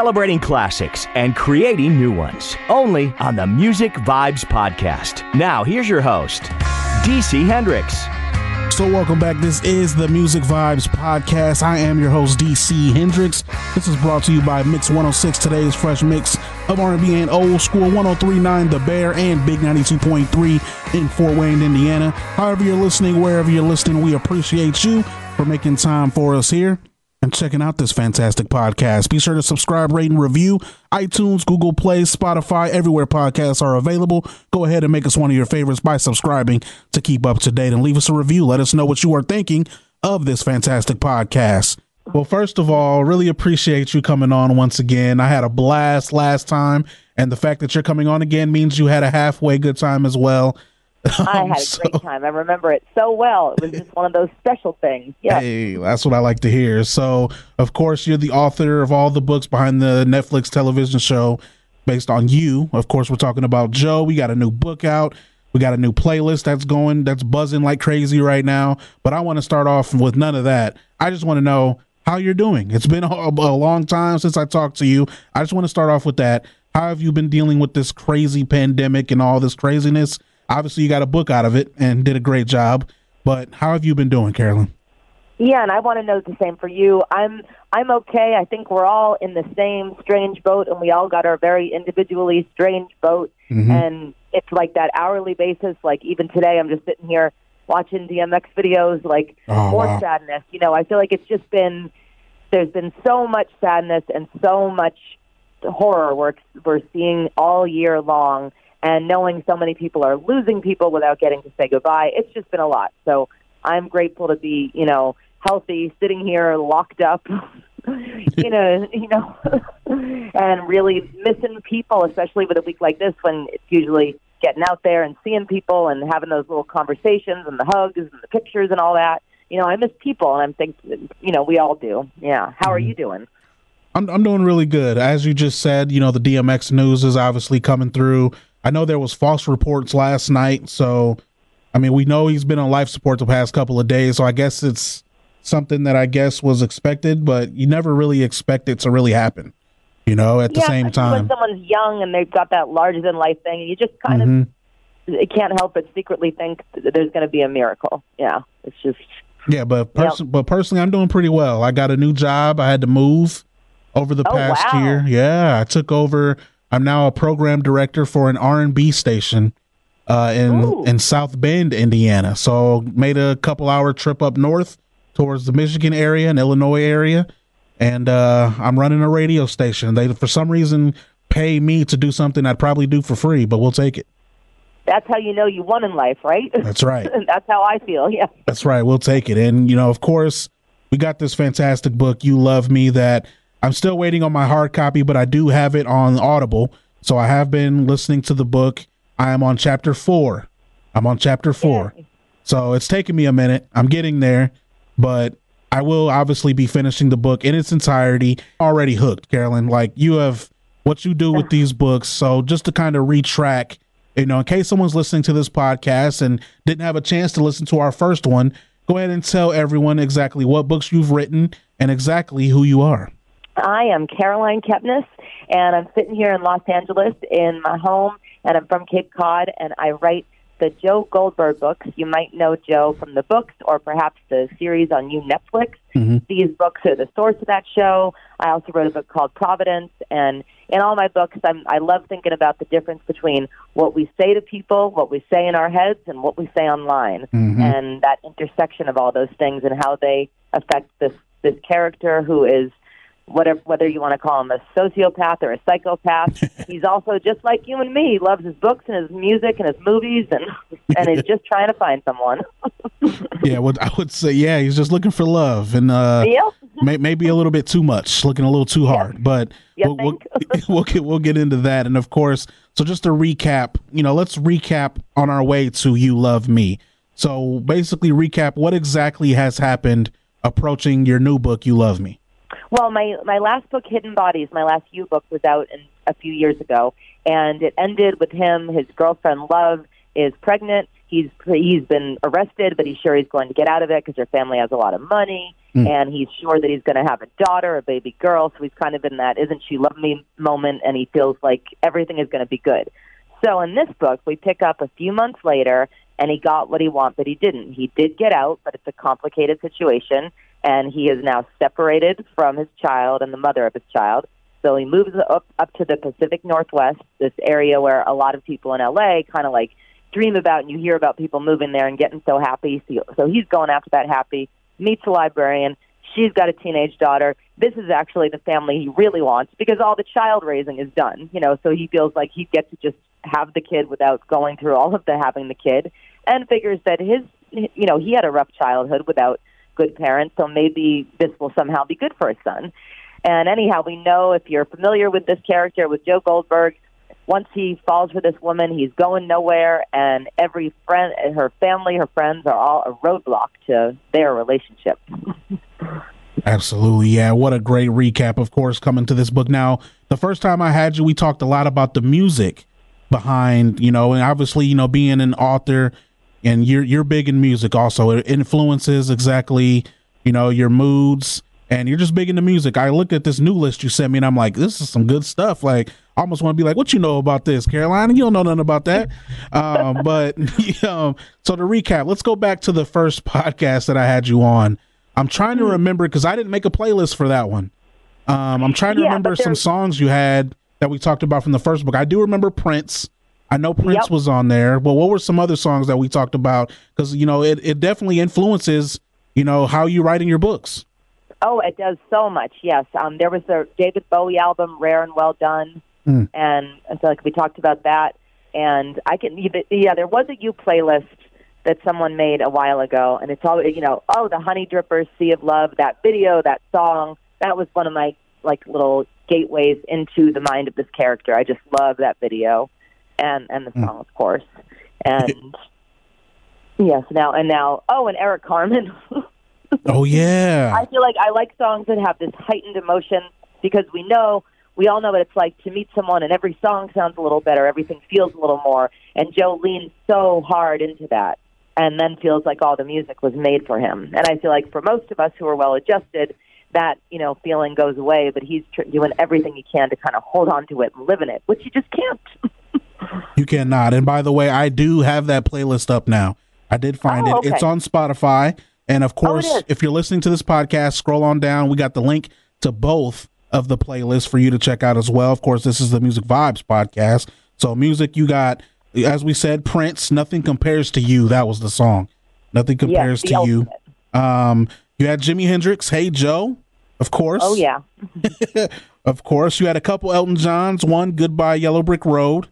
celebrating classics and creating new ones. Only on the Music Vibes Podcast. Now, here's your host, DC Hendrix. So welcome back. This is the Music Vibes Podcast. I am your host, DC Hendrix. This is brought to you by Mix 106, today's fresh mix of R&B and old school. 103.9 The Bear and Big 92.3 in Fort Wayne, Indiana. However you're listening, wherever you're listening, we appreciate you for making time for us here and checking out this fantastic podcast. Be sure to subscribe, rate, and review iTunes, Google Play, Spotify, everywhere podcasts are available. Go ahead and make us one of your favorites by subscribing to keep up to date, and leave us a review. Let us know what you are thinking of this fantastic podcast. Well, first of all, really appreciate you coming on once again. I had a blast last time, and the fact that you're coming on again means you had a halfway good time as well. I had a great time. I remember it so well. It was just one of those special things. Yeah. Hey, that's what I like to hear. So, of course, you're the author of all the books behind the Netflix television show based on you. Of course, we're talking about Joe. We got a new book out. We got a new playlist that's buzzing like crazy right now. But I want to start off with none of that. I just want to know how you're doing. It's been a long time since I talked to you. I just want to start off with that. How have you been dealing with this crazy pandemic and all this craziness? Obviously, you got a book out of it and did a great job, but how have you been doing, Carolyn? Yeah, and I want to know the same for you. I'm okay. I think we're all in the same strange boat, and we all got our very individually strange boat, and it's like that hourly basis. Like even today, I'm just sitting here watching DMX videos, like more sadness. You know, I feel like it's just there's been so much sadness and so much horror we're seeing all year long. And knowing so many people are losing people without getting to say goodbye, it's just been a lot. So I'm grateful to be, healthy, sitting here locked up, and really missing people, especially with a week like this when it's usually getting out there and seeing people and having those little conversations and the hugs and the pictures and all that. I miss people, and I'm thinking, we all do. Yeah. How are you doing? I'm doing really good. As you just said, the DMX news is obviously coming through. I know there was false reports last night, so, we know he's been on life support the past couple of days, so I guess it's something that I guess was expected, but you never really expect it to really happen, at the same time. When someone's young and they've got that larger-than-life thing, you just kind of can't help but secretly think that there's going to be a miracle. Yeah, it's just... Yeah, but personally, I'm doing pretty well. I got a new job. I had to move over the past year. Yeah, I took over... I'm now a program director for an R&B station in South Bend, Indiana. So made a couple-hour trip up north towards the Michigan area and Illinois area, and I'm running a radio station. They, for some reason, pay me to do something I'd probably do for free, but we'll take it. That's how you know you won in life, right? That's right. That's how I feel, yeah. That's right. We'll take it. And, of course, we got this fantastic book, You Love Me, that I'm still waiting on my hard copy, but I do have it on Audible. So I have been listening to the book. I am on chapter 4. Yeah. So it's taken me a minute. I'm getting there, but I will obviously be finishing the book in its entirety. Already hooked, Carolyn. Like, you have what you do with these books. So just to kind of retrack, in case someone's listening to this podcast and didn't have a chance to listen to our first one, go ahead and tell everyone exactly what books you've written and exactly who you are. I am Caroline Kepnes, and I'm sitting here in Los Angeles in my home, and I'm from Cape Cod, and I write the Joe Goldberg books. You might know Joe from the books or perhaps the series on Netflix. These books are the source of that show. I also wrote a book called Providence, and in all my books, I love thinking about the difference between what we say to people, what we say in our heads, and what we say online, and that intersection of all those things and how they affect this character who is, whether you want to call him a sociopath or a psychopath, he's also just like you and me. He loves his books and his music and his movies, and he's just trying to find someone. Yeah, well, I would say, he's just looking for love, and maybe a little bit too much, looking a little too hard. But we'll get into that, and of course, so just to recap, let's recap on our way to You Love Me. So basically, recap what exactly has happened approaching your new book, You Love Me. Well, my last book, Hidden Bodies, my last You book, was out a few years ago, and it ended with him. His girlfriend, Love, is pregnant. he's been arrested, but he's sure he's going to get out of it because her family has a lot of money, and he's sure that he's going to have a daughter, a baby girl. So he's kind of in that "isn't she love me" moment, and he feels like everything is going to be good. So in this book, we pick up a few months later, and he got what he wanted, but he didn't. He did get out, but it's a complicated situation, and he is now separated from his child and the mother of his child. So he moves up to the Pacific Northwest, this area where a lot of people in LA kind of like dream about, and you hear about people moving there and getting so happy. So he's going after that happy, meets a librarian. She's got a teenage daughter. This is actually the family he really wants because all the child raising is done, so he feels like he gets to just have the kid without going through all of the having the kid, and figures that he had a rough childhood without good parents, so maybe this will somehow be good for his son. And anyhow, we know, if you're familiar with this character, with Joe Goldberg, once he falls for this woman, he's going nowhere, and every friend, her family, her friends are all a roadblock to their relationship. Absolutely, yeah. What a great recap, of course, coming to this book. Now, the first time I had you, we talked a lot about the music behind, and obviously, being an author, and you're big in music also. It influences exactly, your moods. And you're just big into music. I looked at this new list you sent me, and I'm like, this is some good stuff. Like, I almost want to be like, what you know about this, Carolina? You don't know nothing about that. But so to recap, let's go back to the first podcast that I had you on. I'm trying to remember, because I didn't make a playlist for that one. I'm trying to remember some songs you had that we talked about from the first book. I do remember Prince. I know Prince was on there. But what were some other songs that we talked about? Because, it definitely influences, how you write in your books. Oh, it does so much, yes. There was the David Bowie album, Rare and Well Done, and I feel like we talked about that. And there was a You playlist that someone made a while ago, and it's all, the Honey Drippers, Sea of Love, that video, that song, that was one of my, little gateways into the mind of this character. I just love that video, and the song, of course. And, yes, now, and Eric Carmen. Oh, yeah. I feel like I like songs that have this heightened emotion because we all know what it's like to meet someone, and every song sounds a little better. Everything feels a little more. And Joe leans so hard into that and then feels like all the music was made for him. And I feel like for most of us who are well-adjusted, that, feeling goes away, but he's doing everything he can to kind of hold on to it and live in it, which you just can't. You cannot. And by the way, I do have that playlist up now. I did find it. Okay. It's on Spotify. And of course, if you're listening to this podcast, scroll on down. We got the link to both of the playlists for you to check out as well. Of course, this is the Music Vibes podcast. So music, you got, as we said, Prince, Nothing Compares to You. That was the song. Nothing Compares to You. You had Jimi Hendrix, Hey Joe, of course. Oh, yeah. Of course. You had a couple Elton Johns, one Goodbye Yellow Brick Road,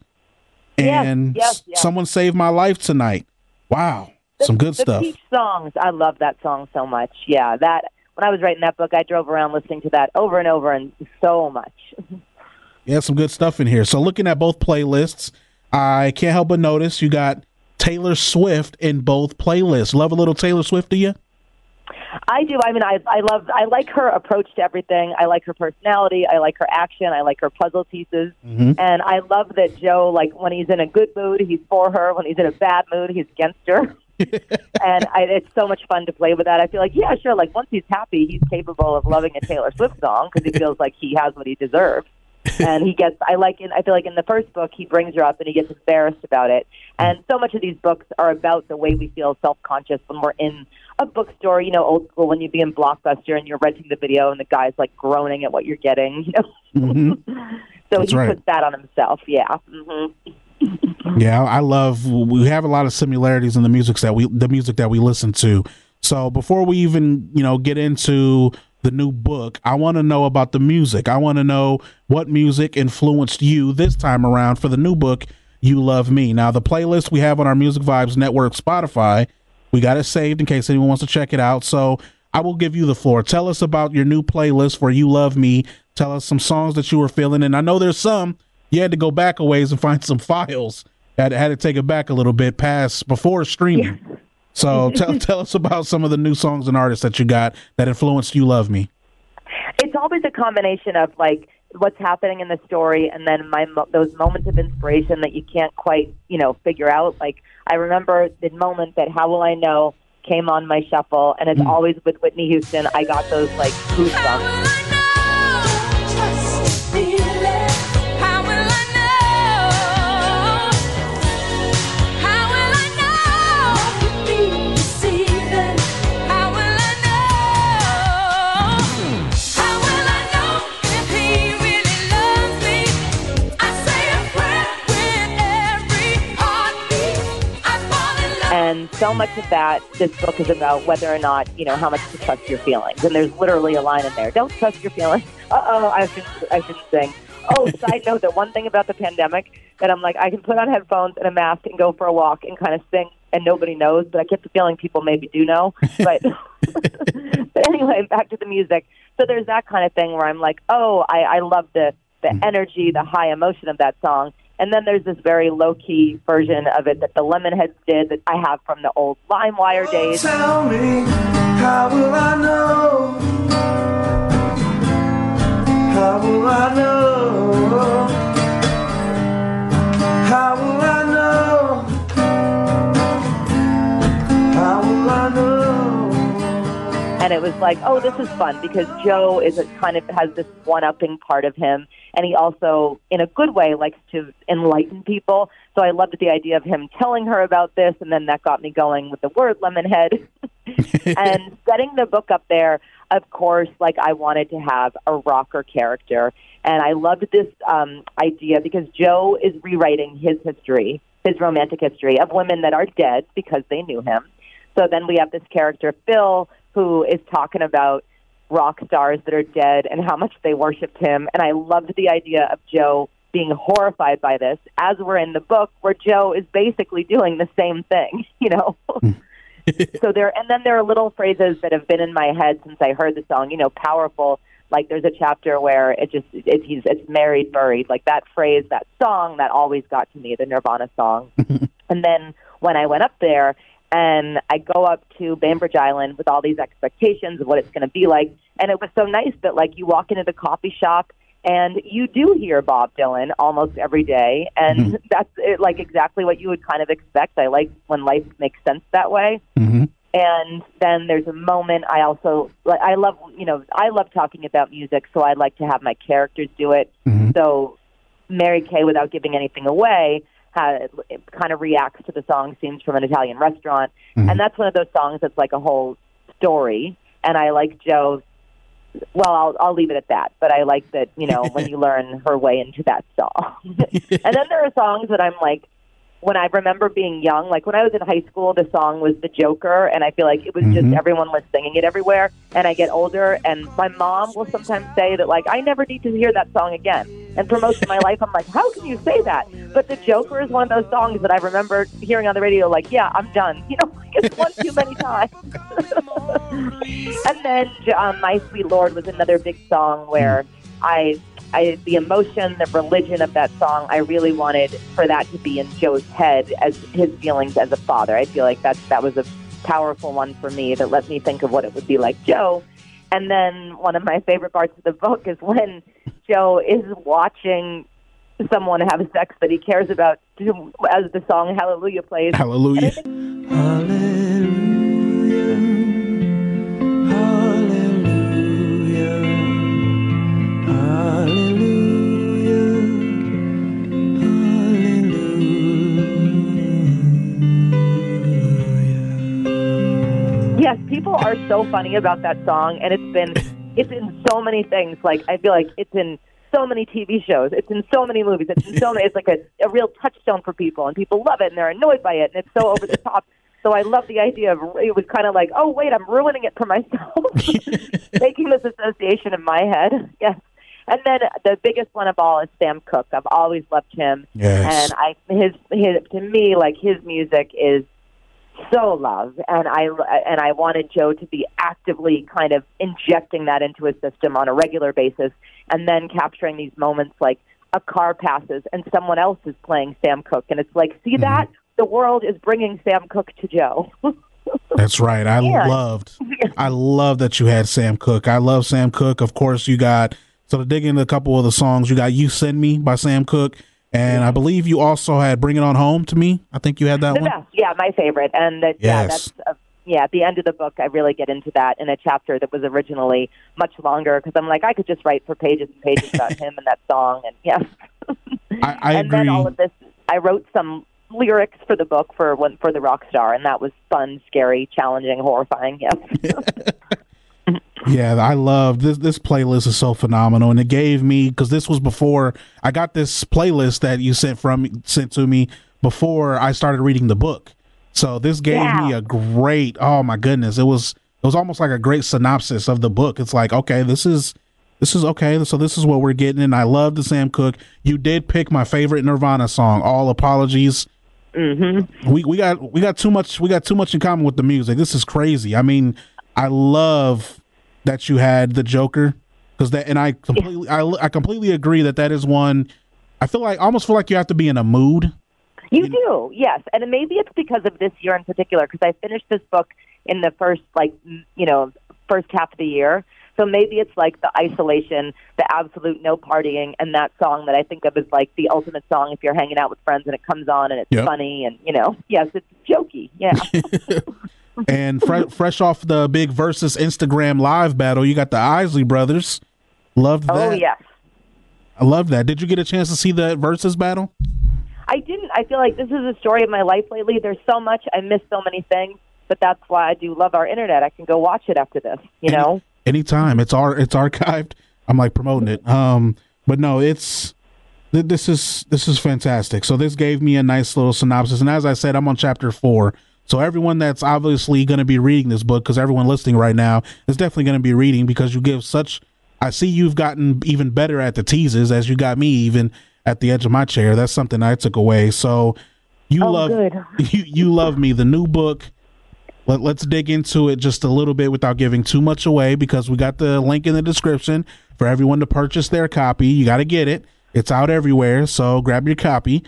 and Someone Saved My Life Tonight. Wow. Some good stuff. The Peach songs, I love that song so much. Yeah, when I was writing that book, I drove around listening to that over and over, and so much. Yeah, some good stuff in here. So looking at both playlists, I can't help but notice you got Taylor Swift in both playlists. Love a little Taylor Swift, do you? I do. I mean, I like her approach to everything. I like her personality. I like her action. I like her puzzle pieces. Mm-hmm. And I love that Joe, when he's in a good mood, he's for her. When he's in a bad mood, he's against her. And it's so much fun to play with that. I feel like, yeah, sure, once he's happy, he's capable of loving a Taylor Swift song because he feels like he has what he deserves. And I feel like in the first book, he brings her up and he gets embarrassed about it. And so much of these books are about the way we feel self-conscious when we're in a bookstore, old school, when you'd be in Blockbuster and you're renting the video and the guy's groaning at what you're getting, Mm-hmm. So That's right. Puts that on himself, yeah. Mm-hmm. Yeah, we have a lot of similarities in the music that we listen to. So before we even, get into the new book, I want to know about the music. I want to know what music influenced you this time around for the new book, You Love Me. Now, the playlist we have on our Music Vibes Network, Spotify, we got it saved in case anyone wants to check it out. So I will give you the floor. Tell us about your new playlist for You Love Me. Tell us some songs that you were feeling. And I know there's some you had to go back a ways and find some files. Had to take it back a little bit before streaming. Yeah. So tell us about some of the new songs and artists that you got that influenced You Love Me. It's always a combination of what's happening in the story, and then those moments of inspiration that you can't quite, figure out. Like, I remember the moment that How Will I Know came on my shuffle, and it's always with Whitney Houston. I got those, like, goosebumps. And so much of that, this book is about whether or not, how much to trust your feelings. And there's literally a line in there, don't trust your feelings. I shouldn't sing. Oh, side note, the one thing about the pandemic that I'm like, I can put on headphones and a mask and go for a walk and kind of sing and nobody knows, but I get the feeling people maybe do know. But, but anyway, back to the music. So there's that kind of thing where I'm like, I love the energy, the high emotion of that song. And then there's this very low-key version of it that the Lemonheads did that I have from the old LimeWire days. Tell me, how will I know? How will I know? How will I know? How will I know? And it was like, this is fun because Joe has this one-upping part of him. And he also, in a good way, likes to enlighten people. So I loved the idea of him telling her about this, and then that got me going with the word Lemonhead. And setting the book up there, of course, like I wanted to have a rocker character. And I loved this idea because Joe is rewriting his history, his romantic history of women that are dead because they knew him. So then we have this character, Phil, who is talking about rock stars that are dead and how much they worshipped him. And I loved the idea of Joe being horrified by this, as we're in the book where Joe is basically doing the same thing, So then there are little phrases that have been in my head since I heard the song, powerful. Like there's a chapter where it's married, buried, like that phrase, that song that always got to me, the Nirvana song. And then when I went up there, and I go up to Bainbridge Island with all these expectations of what it's going to be like. And it was so nice that, like, you walk into the coffee shop and you do hear Bob Dylan almost every day. And that's like exactly what you would kind of expect. I like when life makes sense that way. And then there's a moment I love talking about music, so I like to have my characters do it. So Mary Kay, without giving anything away, it kind of reacts to the song Scenes from an Italian Restaurant. And that's one of those songs that's like a whole story. And I like Joe's, I'll leave it at that. But I like that, when you learn her way into that song. And then there are songs that I'm like, when I remember being young, like when I was in high school, the song was The Joker, and I feel like it was just everyone was singing it everywhere. And I get older, and my mom will sometimes say that, like, I never need to hear that song again. And for most of my life, I'm like, how can you say that? But The Joker is one of those songs that I remember hearing on the radio, like, yeah, I'm done. It's one too many times. And then My Sweet Lord was another big song where the emotion, the religion of that song, I really wanted for that to be in Joe's head as his feelings as a father. I feel like that was a powerful one for me that let me think of what it would be like Joe. And then one of my favorite parts of the book is when Joe is watching someone have sex that he cares about as the song Hallelujah plays. Hallelujah. Yes, people are so funny about that song, and it's in so many things. Like, I feel like it's in so many TV shows. It's in so many movies. It's like a real touchstone for people, and people love it, and they're annoyed by it, and it's so over the top. So I love the idea of it was kind of like, oh, wait, I'm ruining it for myself, making this association in my head. Yes. And then the biggest one of all is Sam Cooke. I've always loved him. Yes. And his to me, like, his music is so loved, and I wanted Joe to be actively kind of injecting that into his system on a regular basis, and then capturing these moments like a car passes and someone else is playing Sam Cooke, and it's like, see that? The world is bringing Sam Cooke to Joe. That's right. I love that you had Sam Cooke. I love Sam Cooke. Of course, you got So to dig into a couple of the songs, you got "You Send Me" by Sam Cooke, and I believe you also had "Bring It On Home" to me. I think you had that The one. best, yeah, my favorite, and that, Yes. at the end of the book, I really get into that in a chapter that was originally much longer because I'm like, I could just write for pages and pages about him and that song, and yeah. I and agree. then all of this, I wrote some lyrics for the book for the rock star, and that was fun, scary, challenging, horrifying. Yes. Yeah, I love this playlist is so phenomenal, and it gave me, because this was before I got this playlist that you sent to me before I started reading the book. So this gave me a great, oh my goodness, it was almost like a great synopsis of the book. It's like, okay, this is okay, so this is what we're getting, and I love the Sam Cooke. You did pick my favorite Nirvana song, "All Apologies." Mm-hmm. We got too much in common with the music. This is crazy. I mean, I love that you had the Joker, because that, and I completely agree that is one. I almost feel like you have to be in a mood. You do, yes, and maybe it's because of this year in particular, because I finished this book in the first half of the year. So maybe it's like the isolation, the absolute no partying, and that song that I think of as like the ultimate song if you're hanging out with friends and it comes on and it's funny and, yes, it's jokey. Yeah. And fresh off the big Versus Instagram live battle, you got the Isley Brothers. Loved that. Oh, yes. I love that. Did you get a chance to see the Versus battle? I didn't. I feel like this is a story of my life lately. There's so much. I miss so many things, but that's why I do love our internet. I can go watch it after this, know? Anytime. It's archived. I'm like promoting it. But no, this is fantastic. So this gave me a nice little synopsis. And as I said, I'm on chapter 4. So everyone that's obviously going to be reading this book, because everyone listening right now is definitely going to be reading, because you give such, I see you've gotten even better at the teases as you got me even at the edge of my chair. That's something I took away. So you love me. The new book. Let's dig into it just a little bit without giving too much away, because we got the link in the description for everyone to purchase their copy. You got to get it. It's out everywhere. So grab your copy.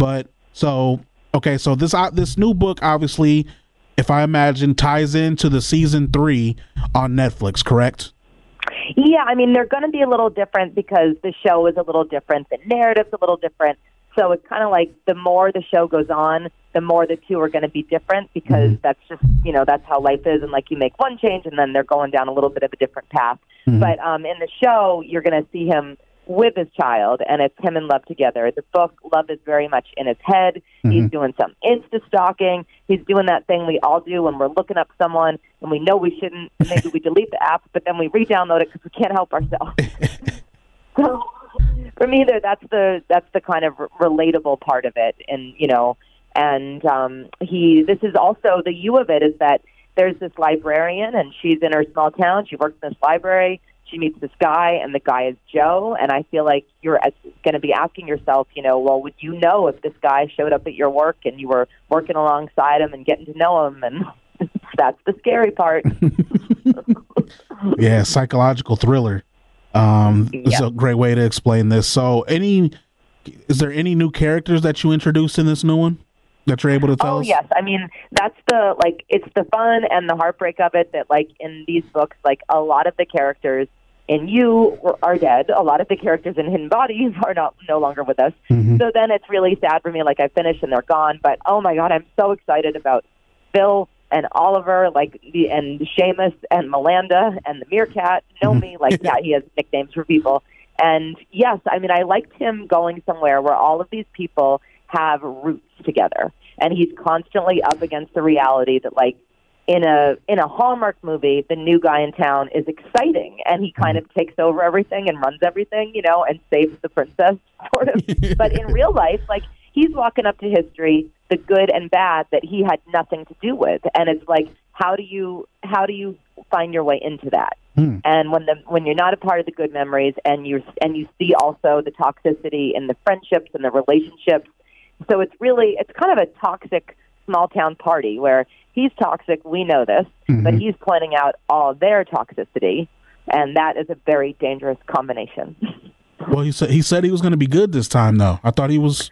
So this new book, obviously, if I imagine, ties into the season 3 on Netflix, correct? Yeah, I mean, they're going to be a little different because the show is a little different. The narrative's a little different. So it's kind of like the more the show goes on, the more the two are going to be different, because that's just, that's how life is. And like you make one change and then they're going down a little bit of a different path. Mm-hmm. But in the show, you're going to see him with his child, and it's him and Love together. The book, Love is very much in his head. Mm-hmm. He's doing some Insta stalking. He's doing that thing we all do when we're looking up someone and we know we shouldn't. Maybe we delete the app, but then we re-download it because we can't help ourselves. So for me, that's the kind of relatable part of it, and this is also the you of it is that there's this librarian, and she's in her small town. She works in this library. She meets this guy, and the guy is Joe. And I feel like you're going to be asking yourself, well, would you know if this guy showed up at your work and you were working alongside him and getting to know him? And that's the scary part. Yeah, psychological thriller. It's a great way to explain this. So, is there any new characters that you introduced in this new one that you're able to tell us? Oh, yes. I mean, that's it's the fun and the heartbreak of it that, in these books, a lot of the characters in You are dead. A lot of the characters in Hidden Bodies are no longer with us. Mm-hmm. So then it's really sad for me. I finish and they're gone. But, oh, my God, I'm so excited about Phil and Oliver, and Seamus and Melinda and the meerkat. Know me, he has nicknames for people. And yes, I mean, I liked him going somewhere where all of these people have roots together, and he's constantly up against the reality that, in a Hallmark movie, the new guy in town is exciting, and he kind of takes over everything and runs everything, and saves the princess, sort of. But in real life, he's walking up to history, the good and bad that he had nothing to do with, and it's how do you find your way into that? And when you're not a part of the good memories, and you see also the toxicity in the friendships and the relationships, so it's kind of a toxic small town party where he's toxic. We know this, but he's pointing out all their toxicity, and that is a very dangerous combination. Well, he said he was going to be good this time, though. I thought he was.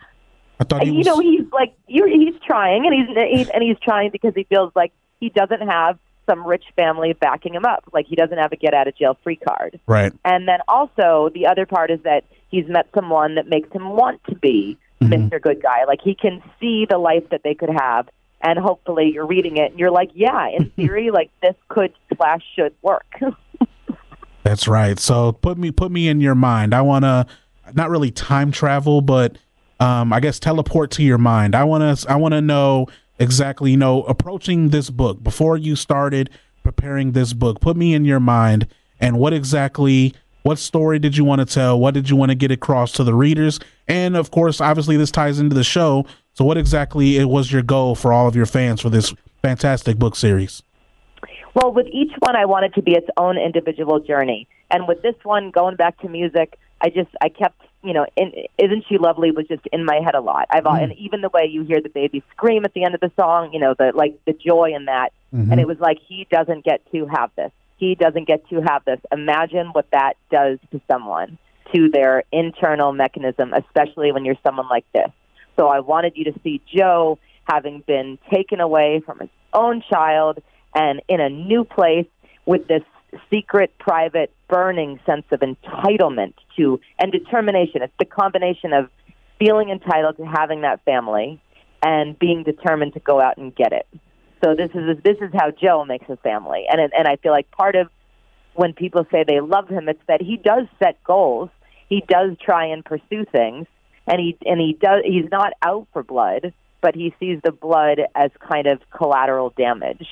He's trying, and he's trying because he feels like he doesn't have some rich family backing him up. Like, he doesn't have a get-out-of-jail-free card. Right. And then also the other part is that he's met someone that makes him want to be Mr. Good Guy. Like, he can see the life that they could have, and hopefully you're reading it and you're like, yeah, in theory, like, this could/should work. That's right. So put me in your mind. I want to not really time travel, but I guess teleport to your mind. I want to know exactly, approaching this book before you started preparing this book. Put me in your mind, and what story did you want to tell? What did you want to get across to the readers? And of course, obviously this ties into the show. So what exactly was your goal for all of your fans for this fantastic book series? Well, with each one, I wanted to be its own individual journey. And with this one, going back to music, I kept, Isn't She Lovely was just in my head a lot. And even the way you hear the baby scream at the end of the song, the joy in that. And it was like, he doesn't get to have this. He doesn't get to have this. Imagine what that does to someone, to their internal mechanism, especially when you're someone like this. So I wanted you to see Joe having been taken away from his own child and in a new place with this secret, private, burning sense of entitlement to and determination. It's the combination of feeling entitled to having that family and being determined to go out and get it. So this is how Joe makes a family. And I feel like part of when people say they love him, it's that he does set goals. He does try and pursue things, and he's not out for blood, but he sees the blood as kind of collateral damage.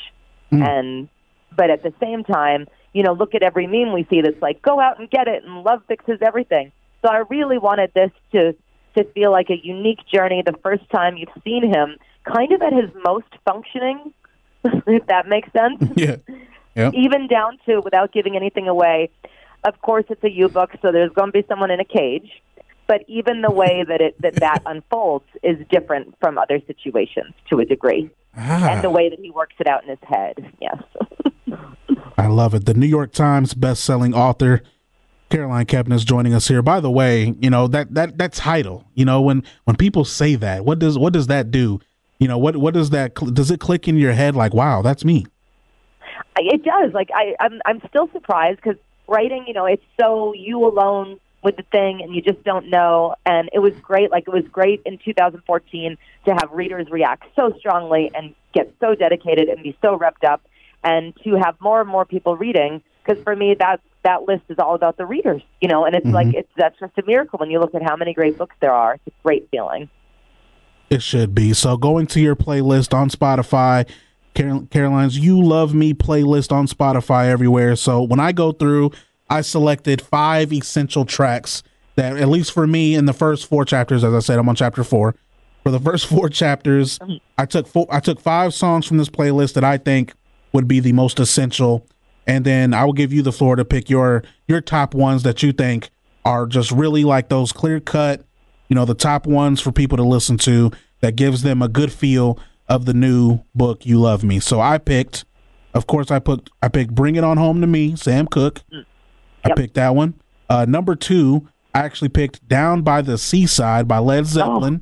But at the same time, look at every meme we see that's like, go out and get it, and love fixes everything. So I really wanted this to feel like a unique journey the first time you've seen him kind of at his most functioning, if that makes sense. Yeah. Yep. Even down to, without giving anything away, of course it's a U-book, so there's going to be someone in a cage. But even the way that unfolds is different from other situations to a degree. And the way that he works it out in his head, yes. I love it. The New York Times best-selling author, Caroline Kepnes, joining us here. By the way, that title, when people say that, what does that do? What does it click in your head like, wow, that's me? It does. Like, I'm still surprised because writing, it's so you alone with the thing and you just don't know. And it was great. Like, it was great in 2014 to have readers react so strongly and get so dedicated and be so revved up, and to have more and more people reading. Because for me, that list is all about the readers, and it's like, that's just a miracle when you look at how many great books there are. It's a great feeling. It should be. So going to your playlist on Spotify, Caroline's You Love Me playlist on Spotify everywhere. So when I go through, I selected 5 essential tracks that, at least for me, in the first 4 chapters, as I said, I'm on chapter 4. For the first 4 chapters, I took 5 songs from this playlist that I think would be the most essential, and then I will give you the floor to pick your top ones that you think are just really like those clear cut, the top ones for people to listen to that gives them a good feel of the new book, You Love Me. So I picked Bring It On Home to Me, Sam Cooke. I picked that one. Number 2, I actually picked Down by the Seaside by Led Zeppelin.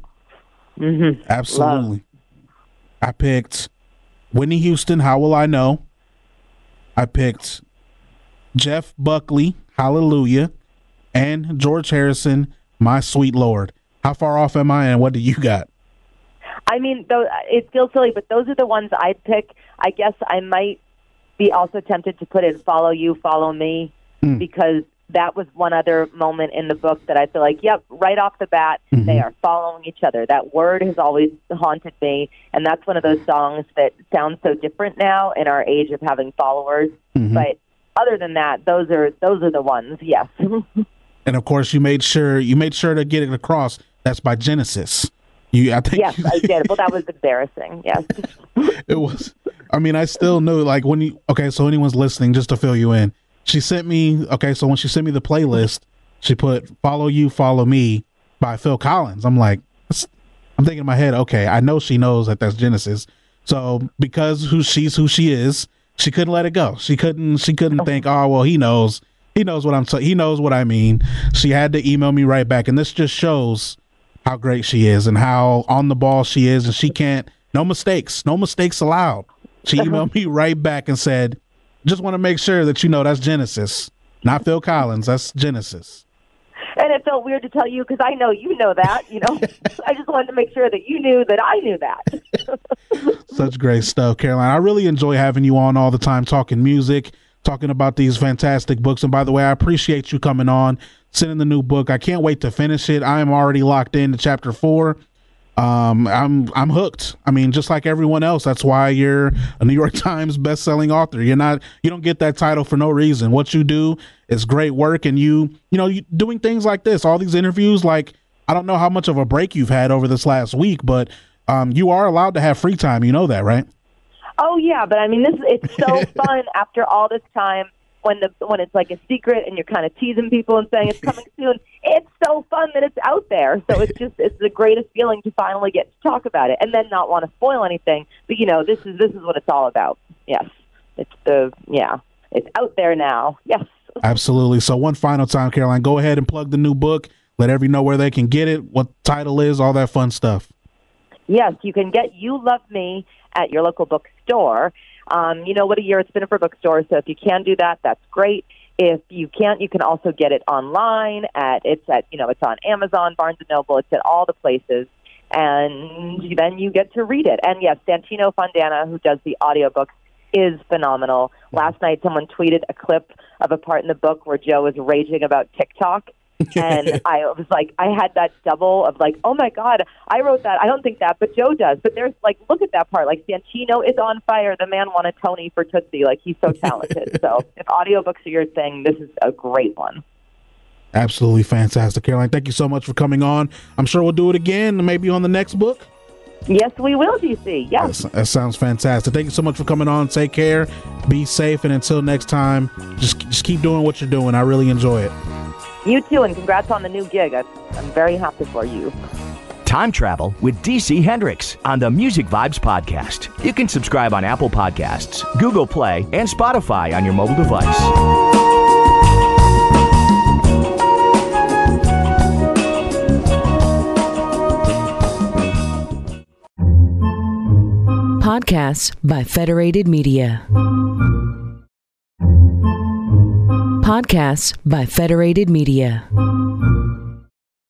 Absolutely. Love. I picked Whitney Houston, How Will I Know? I picked Jeff Buckley, Hallelujah, and George Harrison, My Sweet Lord. How far off am I, and what do you got? I mean, it feels silly, but those are the ones I'd pick. I guess I might be also tempted to put in Follow You, Follow Me, because that was one other moment in the book that I feel like, yep, right off the bat, they are following each other. That word has always haunted me, and that's one of those songs that sounds so different now in our age of having followers. But other than that, those are the ones, yes. And of course, you made sure to get it across. That's by Genesis. I I did. Well, that was embarrassing. Yes, it was. I mean, I still know, like, so anyone's listening, just to fill you in. She sent me, so when she sent me the playlist, she put Follow You, Follow Me by Phil Collins. I'm like, I'm thinking in my head, okay, I know she knows that that's Genesis. So because she's who she is, she couldn't let it go. She couldn't think, oh, well, he knows he knows what I mean. She had to email me right back. And this just shows how great she is and how on the ball she is. And she no mistakes allowed. She emailed me right back and said, just want to make sure that you know that's Genesis, not Phil Collins. That's Genesis. And it felt weird to tell you because I know you know that, I just wanted to make sure that you knew that I knew that. Such great stuff, Caroline. I really enjoy having you on all the time, talking music, talking about these fantastic books. And by the way, I appreciate you coming on, sending the new book. I can't wait to finish it. I am already locked into chapter 4. I'm hooked. I mean, just like everyone else, that's why you're a New York Times best-selling author. You don't get that title for no reason. What you do is great work, and you doing things like this, all these interviews. Like, I don't know how much of a break you've had over this last week, but you are allowed to have free time. You know that, right? Oh yeah, but I mean, it's so fun after all this time. When it's like a secret and you're kind of teasing people and saying it's coming soon, it's so fun that it's out there. So it's the greatest feeling to finally get to talk about it and then not want to spoil anything. But this is what it's all about. Yes, it's out there now. Yes, absolutely. So one final time, Caroline, go ahead and plug the new book. Let everyone know where they can get it, what the title is, all that fun stuff. Yes, you can get You Love Me at your local bookstore. What a year it's been for bookstores, so if you can do that, that's great. If you can't, you can also get it online it's on Amazon, Barnes & Noble, it's at all the places, and then you get to read it. And yes, Santino Fontana, who does the audiobooks, is phenomenal. Last night, someone tweeted a clip of a part in the book where Joe was raging about TikTok. And I was like, I had that double of like, oh my God, I wrote that. I don't think that, but Joe does. But there's like, look at that part. Like, Santino is on fire. The man won a Tony for Tootsie. Like, he's so talented. So if audiobooks are your thing, this is a great one. Absolutely fantastic. Caroline, thank you so much for coming on. I'm sure we'll do it again, maybe on the next book. Yes, we will, DC. Yes. That sounds fantastic. Thank you so much for coming on. Take care. Be safe. And until next time, just keep doing what you're doing. I really enjoy it. You too, and congrats on the new gig. I'm very happy for you. Time Travel with DC Hendrix on the Music Vibes podcast. You can subscribe on Apple Podcasts, Google Play, and Spotify on your mobile device. Podcasts by Federated Media. Podcasts by Federated Media.